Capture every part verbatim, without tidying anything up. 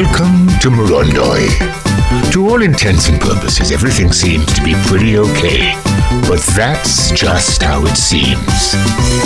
Welcome to Morondoi. To all intents and purposes, everything seems to be pretty okay. But that's just how it seems.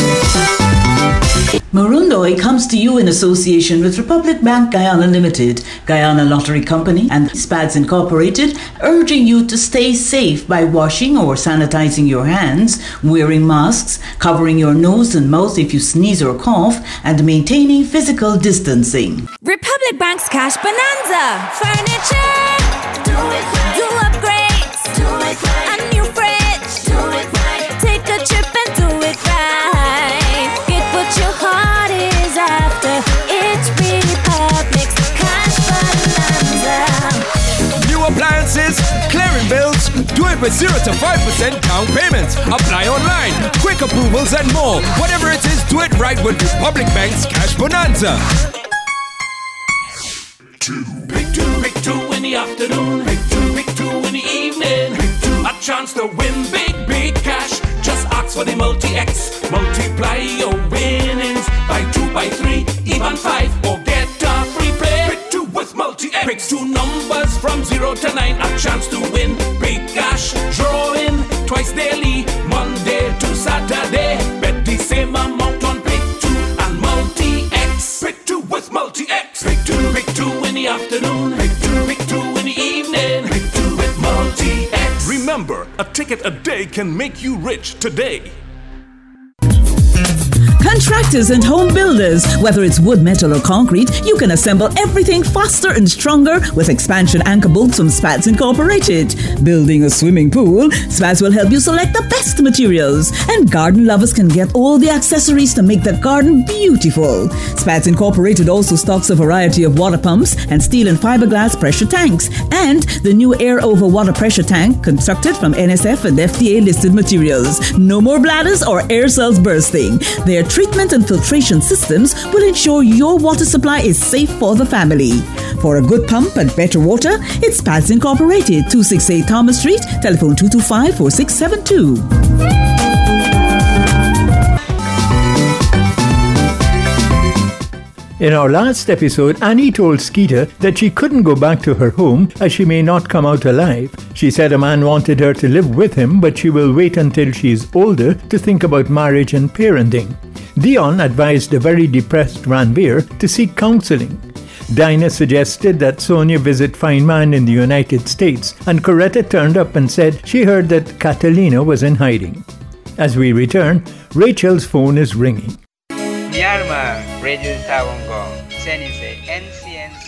Morondoi comes to you in association with Republic Bank Guyana Limited, Guyana Lottery Company, and SPADS Incorporated, urging you to stay safe by washing or sanitizing your hands, wearing masks, covering your nose and mouth if you sneeze or cough, and maintaining physical distancing. Republic Bank's Cash Bonanza. Furniture. Do it right. Do upgrades. Do it right. A new fridge. Do it right. Take a trip and do it right. Get what your heart is after. It's Republic's Cash Bonanza. New appliances, clearing bills. Do it with zero to five percent down payments. Apply online. Quick approvals and more. Whatever it is, do it right with Republic Bank's Cash Bonanza. Two. Pick two, pick two in the afternoon. Pick two, pick two in the evening. Pick two. A chance to win big, big cash. Just ask for the multi-X. Multiply your winnings by two, by three, even five. Or get a free play. Pick two with multi-X. Pick two numbers from zero to nine. A chance to win big cash. Drawing twice daily, Monday to Saturday. Bet the same amount on pick two and multi-X. Pick two with multi-X. Pick two, pick two in the afternoon. Pick two, pick two in the evening. Pick two with multi-X. Remember, a ticket a day can make you rich today. Contractors and home builders, whether it's wood, metal or concrete, you can assemble everything faster and stronger with expansion anchor bolts from SPADS Incorporated. Building a swimming pool, SPADS will help you select the best materials. And garden lovers can get all the accessories to make the garden beautiful. SPADS Incorporated also stocks a variety of water pumps and steel and fiberglass pressure tanks. And the new air over water pressure tank constructed from N S F and F D A listed materials. No more bladders or air cells bursting. Their treatment and filtration systems will ensure your water supply is safe for the family. For a good pump and better water, it's SPADS Incorporated, two sixty-eight Thomas Street, telephone two two five, four six seven two. In our last episode, Annie told Skeeter that she couldn't go back to her home as she may not come out alive. She said a man wanted her to live with him, but she will wait until she's older to think about marriage and parenting. Dion advised the very depressed Ranveer to seek counseling. Dinah suggested that Sonia visit Feynman in the United States, and Coretta turned up and said she heard that Catalina was in hiding. As we return, Rachel's phone is ringing. Myanmar, Radio Tawangong, Senise, N C N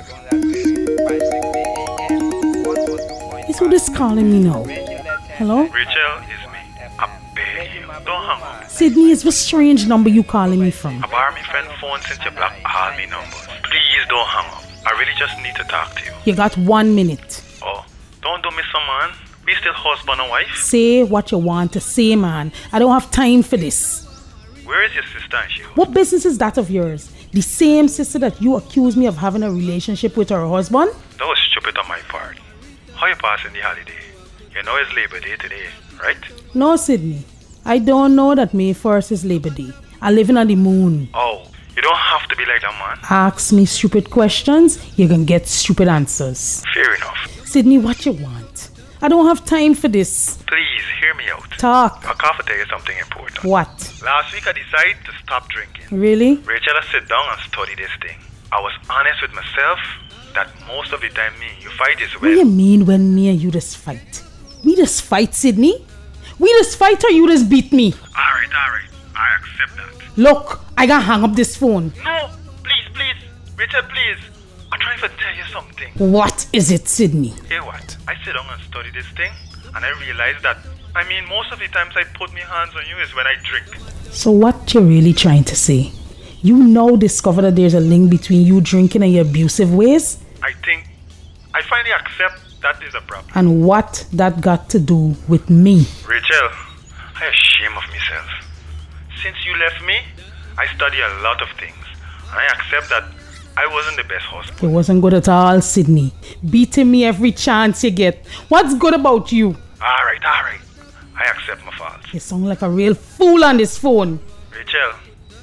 Is who is calling me now? Hello? Rachel, it's me. I beg you, don't hang up. Sydney, is what strange number you calling me from? I borrowed my friend's phone since you blocked all my numbers. Please don't hang up. I really just need to talk to you. You got one minute. Oh, don't do me some man. We still husband and wife. Say what you want to say, man. I don't have time for this. Where is your sister and she? What business is that of yours? The same sister that you accuse me of having a relationship with her husband? That was stupid on my part. How you passing the holiday? You know it's Labor Day today, right? No, Sydney. I don't know that May first is Labor Day. I live in on the moon. Oh, you don't have to be like that, man. Ask me stupid questions, you can get stupid answers. Fair enough. Sydney, what you want? I don't have time for this. Please, hear me out. Talk. I have to tell you something important. What? Last week I decided to stop drinking. Really? Rachel, I sit down and study this thing. I was honest with myself that most of the time me, you fight is when... What do you mean when me and you just fight? We just fight, Sydney? We just fight or you just beat me? Alright, alright. I accept that. Look, I gotta hang up this phone. No, please, please. Rachel, please. I'm trying to tell you something. What is it, Sydney? Hear what? I sit down and study this thing, and I realize that, I mean, most of the times I put my hands on you is when I drink. So what you're really trying to say? You now discover that there's a link between you drinking and your abusive ways? I think, I finally accept that is a problem. And what that got to do with me? Rachel, I am ashamed of myself. Since you left me, I study a lot of things, and I accept that I wasn't the best husband. It wasn't good at all, Sydney. Beating me every chance you get. What's good about you? Alright, alright. I accept my fault. You sound like a real fool on this phone. Rachel,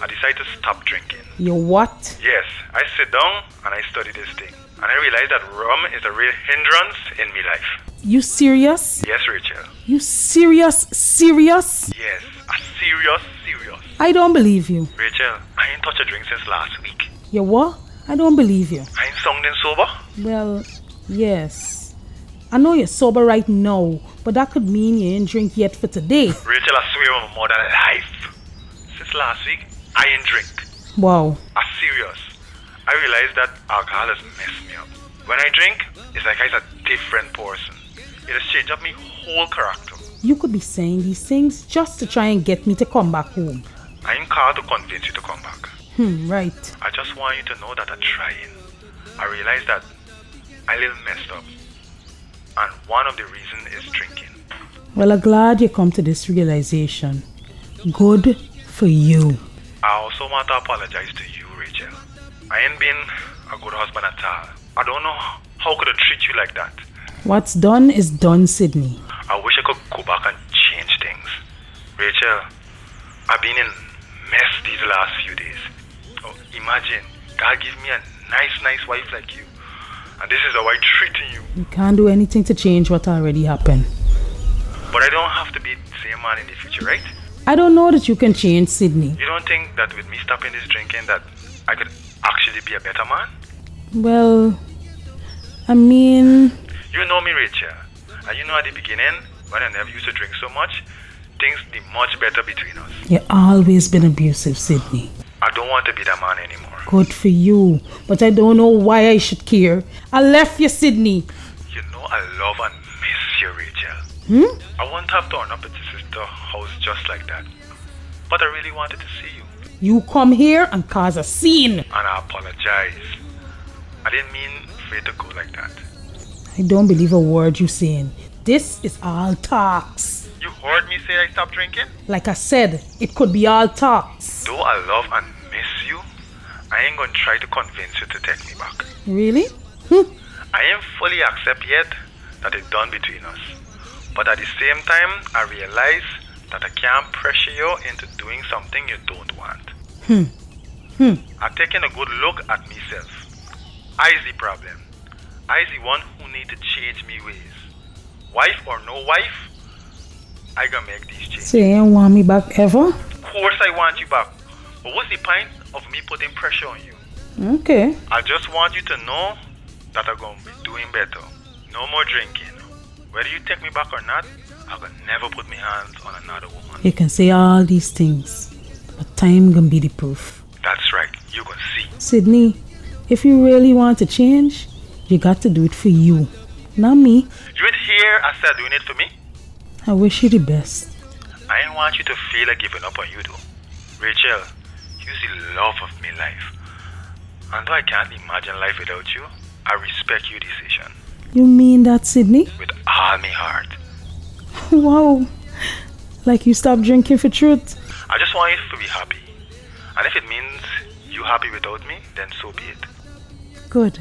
I decided to stop drinking. You what? Yes, I sit down and I study this thing. And I realized that rum is a real hindrance in my life. You serious? Yes, Rachel. You serious? Serious? Yes, a serious, serious. I don't believe you. Rachel, I ain't touched a drink since last week. You what? I don't believe you. I ain't sounding sober. Well, yes. I know you're sober right now, but that could mean you ain't drink yet for today. Rachel, I swear on my mother life. Since last week, I ain't drink. Wow. I'm serious. I realized that alcohol has messed me up. When I drink, it's like I'm a different person. It has changed up my whole character. You could be saying these things just to try and get me to come back home. I ain't called to convince you to come back. Hmm, right. I just want you to know that I'm trying. I realized that I little messed up. And one of the reasons is drinking. Well, I'm glad you come to this realization. Good for you. I also want to apologize to you, Rachel. I ain't been a good husband at all. I don't know how could I treat you like that. What's done is done, Sydney. I wish I could go back and change things. Rachel, I've been in mess these last few days. Oh, imagine, God give me a nice, nice wife like you. And this is how I'm treating you. You can't do anything to change what already happened. But I don't have to be the same man in the future, right? I don't know that you can change, Sydney. You don't think that with me stopping this drinking that I could actually be a better man? Well, I mean... You know me, Rachel. And you know at the beginning, when I never used to drink so much, things be much better between us. You've always been abusive, Sydney. I don't want to be that man anymore. Good for you. But I don't know why I should care. I left you, Sydney. You know I love and miss you, Rachel. Hmm? I won't have turned up at the sister house just like that. But I really wanted to see you. You come here and cause a scene. And I apologize. I didn't mean for it to go like that. I don't believe a word you're saying. This is all talks. You heard me say I stopped drinking? Like I said, it could be all talks. Though I love and miss you, I ain't gonna try to convince you to take me back. Really? Hm. I ain't fully accept yet that it's done between us. But at the same time, I realize that I can't pressure you into doing something you don't want. Hmm. Hmm. I'm taking a good look at myself. I's the problem. I's the one who need to change me ways. Wife or no wife, I gonna make these changes. So you ain't want me back ever? Of course I want you back. But what's the point of me putting pressure on you? Okay. I just want you to know that I'm gonna be doing better. No more drinking. Whether you take me back or not, I'm gonna never put my hands on another woman. You can say all these things, but time gonna be the proof. That's right. You gonna see. Sydney, if you really want to change, you got to do it for you, not me. You ain't here I said doing it for me? I wish you the best. I ain't want you to feel like giving up on you though. Rachel, you're the love of my life. And though I can't imagine life without you, I respect your decision. You mean that, Sydney? With all my heart. Wow. Like you stopped drinking for truth? I just want you to be happy. And if it means you happy without me, then so be it. Good.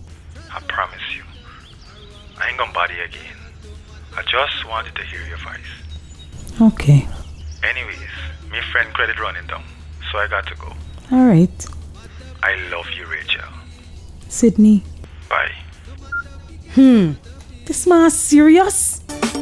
I promise you. I ain't gonna bother you again. I just wanted to hear your voice. Okay. Anyways, my friend credit running down, so I got to go. Alright. I love you, Rachel. Sydney. Bye. Hmm. This man's serious?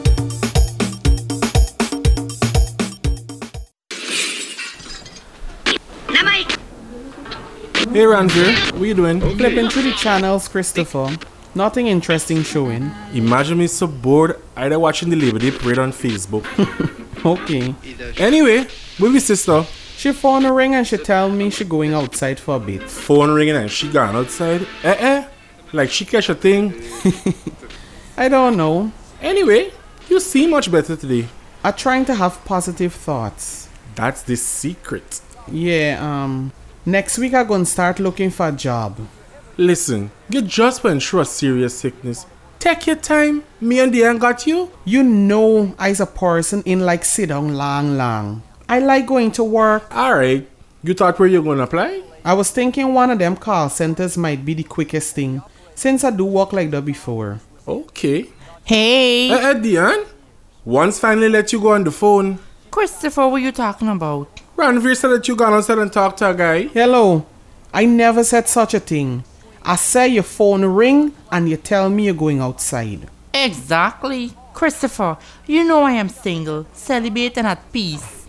Hey Ranjir, what you doing? Flipping through the channels, Christopher. Nothing interesting showing. Imagine me so bored, either watching the Labor Day parade on Facebook. Okay. Anyway, with my sister. She phone a ring and she tell me she going outside for a bit. Phone ringing and she gone outside? Eh eh? Like she catch a thing? I don't know. Anyway, you seem much better today. I'm trying to have positive thoughts. That's the secret. Yeah, um... next week I'm gonna start looking for a job. Listen, you just went through a serious sickness. Take your time. Me and Diane got you. You know I's a person in like sit down long long. I like going to work. Alright. You thought where you gonna apply? I was thinking one of them call centers might be the quickest thing, since I do work like that before. Okay. Hey. Eh, eh, Diane? Once finally let you go on the phone. Christopher, what are you talking about? Ranveer said that you gone outside and talk to a guy. Hello. I never said such a thing. I say your phone ring and you tell me you're going outside. Exactly. Christopher, you know I am single, celibate and at peace.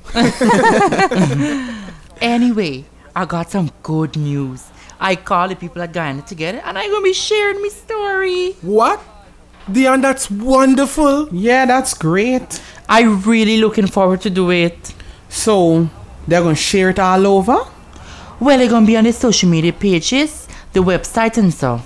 Anyway, I got some good news. I called the people at Guyana together and I'm going to be sharing my story. What? Dion, that's wonderful. Yeah, that's great. I'm really looking forward to do it. So, they're going to share it all over? Well, they're going to be on the social media pages, the website and so.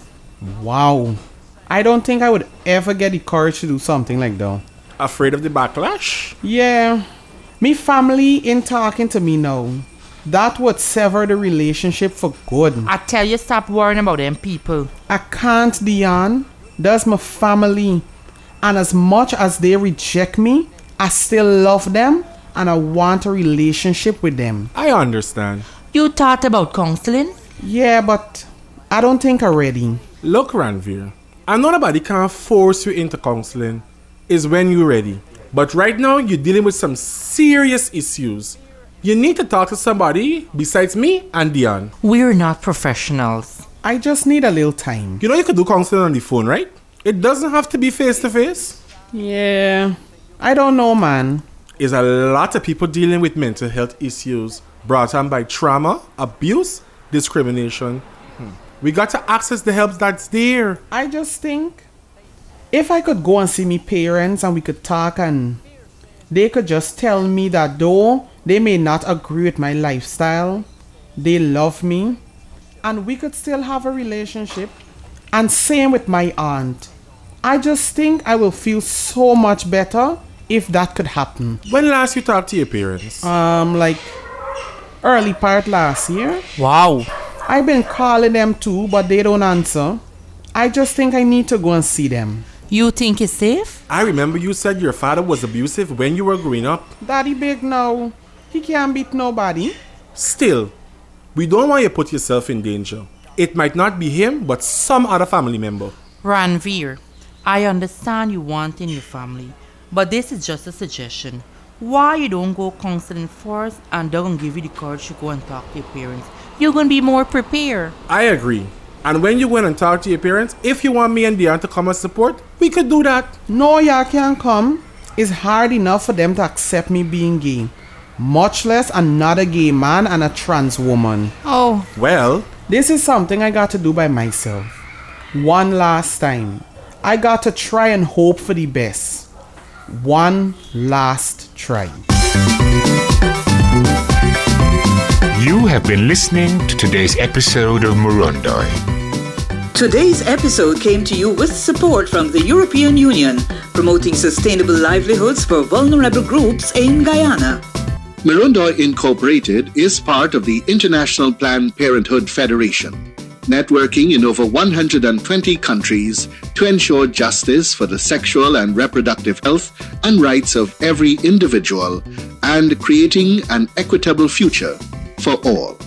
Wow. I don't think I would ever get the courage to do something like that. Afraid of the backlash? Yeah. Me family ain't talking to me now. That would sever the relationship for good. I tell you, stop worrying about them people. I can't, Dion. That's my family. And as much as they reject me, I still love them and I want a relationship with them. I understand. You thought about counseling? Yeah, but I don't think I'm ready. Look, Ranveer, I know nobody can force you into counseling. It's when you're ready. But right now, you're dealing with some serious issues. You need to talk to somebody besides me and Dion. We're not professionals. I just need a little time. You know you could do counseling on the phone, right? It doesn't have to be face-to-face. Yeah, I don't know, man. There's a lot of people dealing with mental health issues brought on by trauma, abuse, discrimination. Hmm. We got to access the help that's there. I just think if I could go and see me parents and we could talk and they could just tell me that though they may not agree with my lifestyle, they love me, and we could still have a relationship. And same with my aunt. I just think I will feel so much better if that could happen. When last you talked to your parents? Um, like early part last year. Wow. I've been calling them too, but they don't answer. I just think I need to go and see them. You think it's safe? I remember you said your father was abusive when you were growing up. Daddy big now. He can't beat nobody. Still, we don't want you to put yourself in danger. It might not be him, but some other family member. Ranveer, I understand you want in your family, but this is just a suggestion. Why you don't go counseling first and they're going to give you the courage to go and talk to your parents? You're going to be more prepared. I agree. And when you go and talk to your parents, if you want me and Dion to come and support, we could do that. No, y'all can't come. It's hard enough for them to accept me being gay. Much less another gay man and a trans woman. Oh. Well, this is something I got to do by myself. One last time. I got to try and hope for the best. One last try. You have been listening to today's episode of Murundoi. Today's episode came to you with support from the European Union, promoting sustainable livelihoods for vulnerable groups in Guyana. Murundoi Incorporated is part of the International Planned Parenthood Federation, networking in over one hundred twenty countries to ensure justice for the sexual and reproductive health and rights of every individual and creating an equitable future for all.